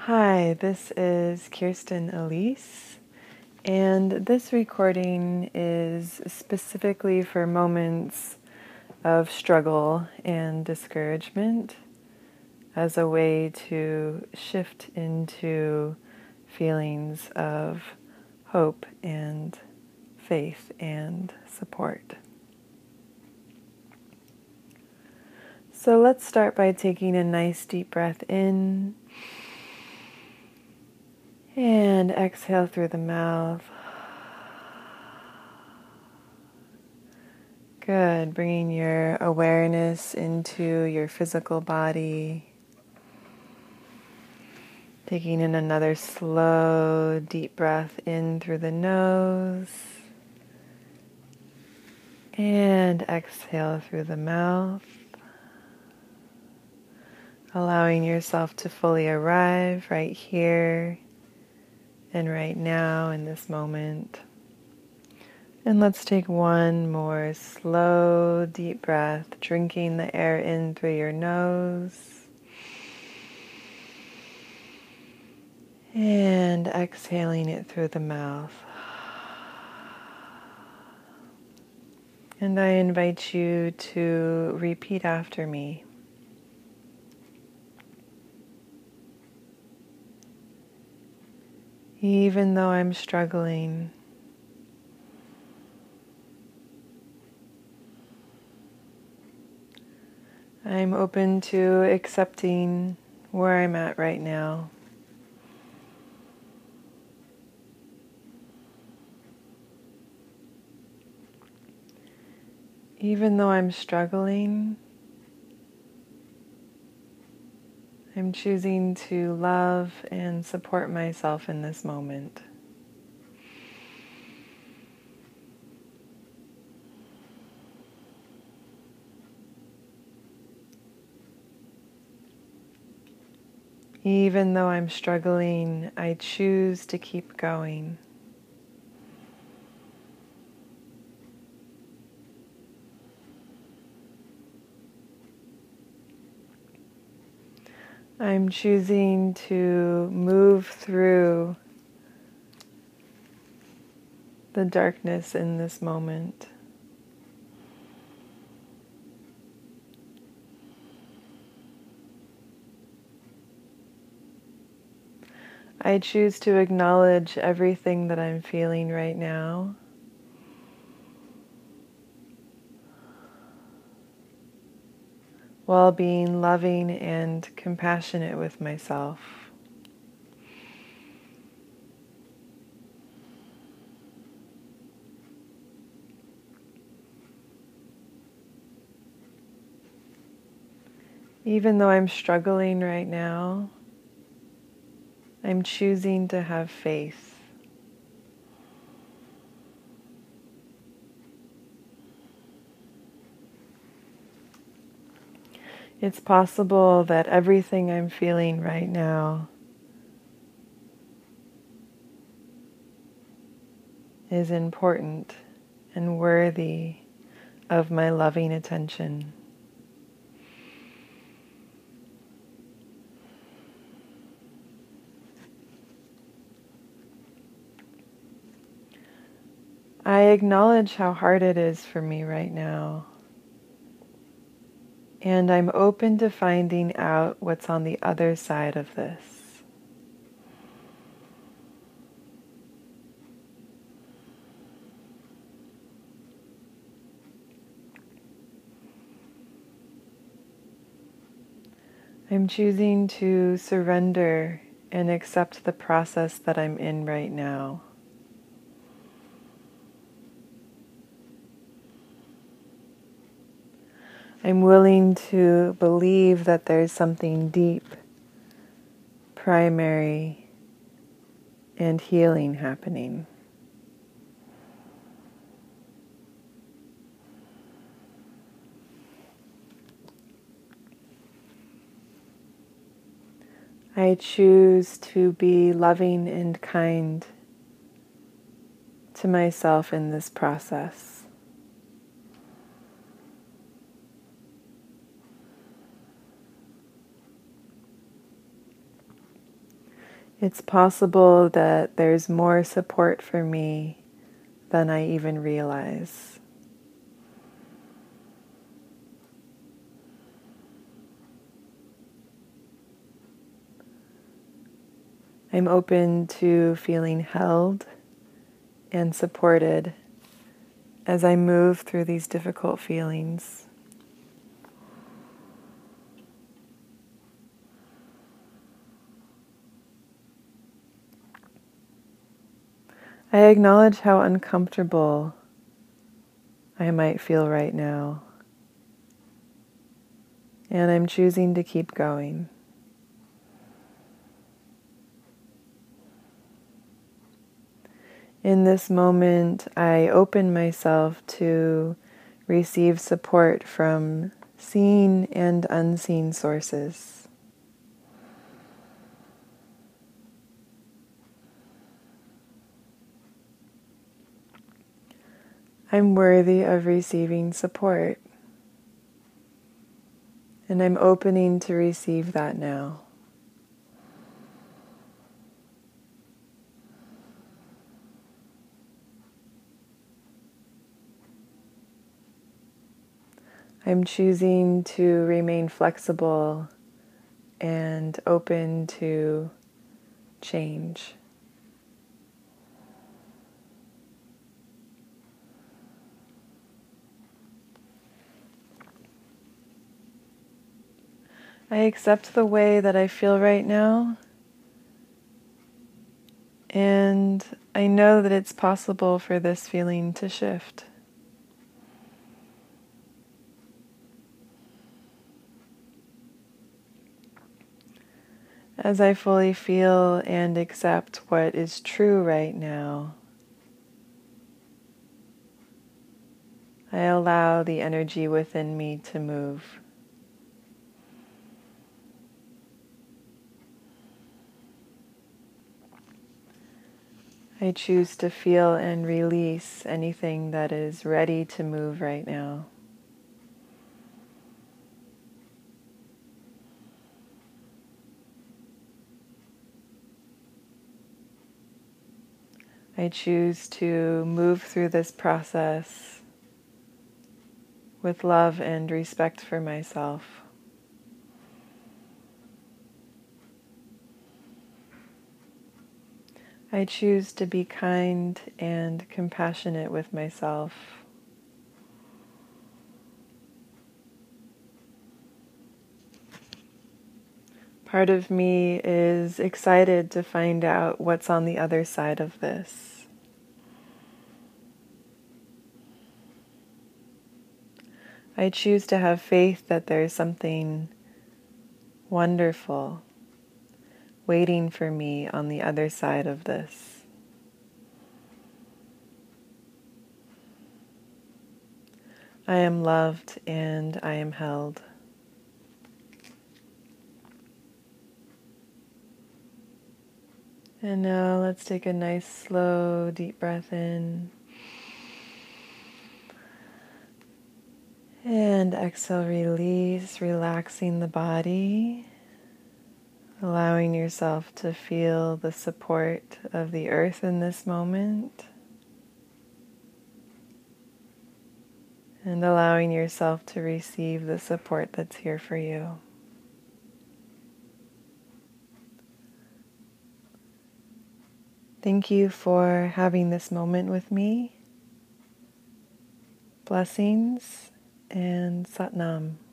Hi, this is Kirsten Elise, and this recording is specifically for moments of struggle and discouragement as a way to shift into feelings of hope and faith and support. So let's start by taking a nice deep breath in and exhale through the mouth. Good. Bringing your awareness into your physical body. Taking in another slow, deep breath in through the nose. And exhale through the mouth. Allowing yourself to fully arrive right here and right now in this moment. And let's take one more slow, deep breath, drinking the air in through your nose. And exhaling it through the mouth. And I invite you to repeat after me. Even though I'm struggling, I'm open to accepting where I'm at right now. Even though I'm struggling, I'm choosing to love and support myself in this moment. Even though I'm struggling, I choose to keep going. I'm choosing to move through the darkness in this moment. I choose to acknowledge everything that I'm feeling right now. While being loving and compassionate with myself. Even though I'm struggling right now, I'm choosing to have faith. It's possible that everything I'm feeling right now is important and worthy of my loving attention. I acknowledge how hard it is for me right now, and I'm open to finding out what's on the other side of this. I'm choosing to surrender and accept the process that I'm in right now. I'm willing to believe that there's something deep, primary, and healing happening. I choose to be loving and kind to myself in this process. It's possible that there's more support for me than I even realize. I'm open to feeling held and supported as I move through these difficult feelings. I acknowledge how uncomfortable I might feel right now, and I'm choosing to keep going. In this moment, I open myself to receive support from seen and unseen sources. I'm worthy of receiving support, and I'm opening to receive that now. I'm choosing to remain flexible and open to change. I accept the way that I feel right now, and I know that it's possible for this feeling to shift. As I fully feel and accept what is true right now, I allow the energy within me to move. I choose to feel and release anything that is ready to move right now. I choose to move through this process with love and respect for myself. I choose to be kind and compassionate with myself. Part of me is excited to find out what's on the other side of this. I choose to have faith that there's something wonderful waiting for me on the other side of this. I am loved and I am held. And now let's take a nice, slow, deep breath in. And exhale, release, relaxing the body, allowing yourself to feel the support of the earth in this moment, and allowing yourself to receive the support that's here for you. Thank you for having this moment with me. Blessings and Sat Nam.